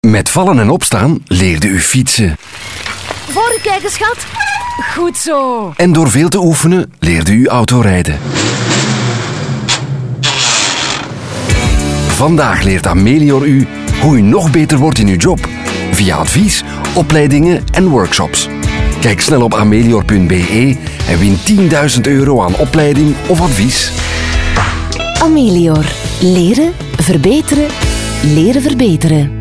Met vallen en opstaan leerde u fietsen. Voor u kijken, schat. Goed zo. En door veel te oefenen leerde u autorijden. Vandaag leert Amelior u hoe u nog beter wordt in uw job. Via advies, opleidingen en workshops. Kijk snel op amelior.be en win 10.000 euro aan opleiding of advies. Amelior. Leren, verbeteren, leren verbeteren.